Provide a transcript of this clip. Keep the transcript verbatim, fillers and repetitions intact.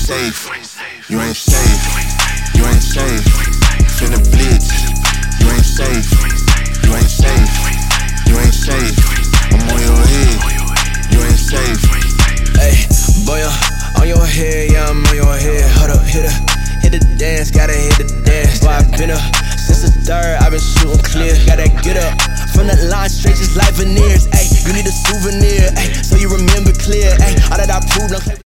safe, you ain't safe, you ain't safe. Finna blitz, you ain't safe, you ain't safe, you ain't safe. I'm on your head, you ain't safe. Hey, boy, I'm on your head, yeah, I'm on your head. Hold up, hit her, hit the dance, gotta hit the dance. Boy, I been up since the third, I been shooting clear. Gotta get up from that line straight, just like veneers. Ay, you need a souvenir, ay, so you remember clear. Ay, all that I proved, no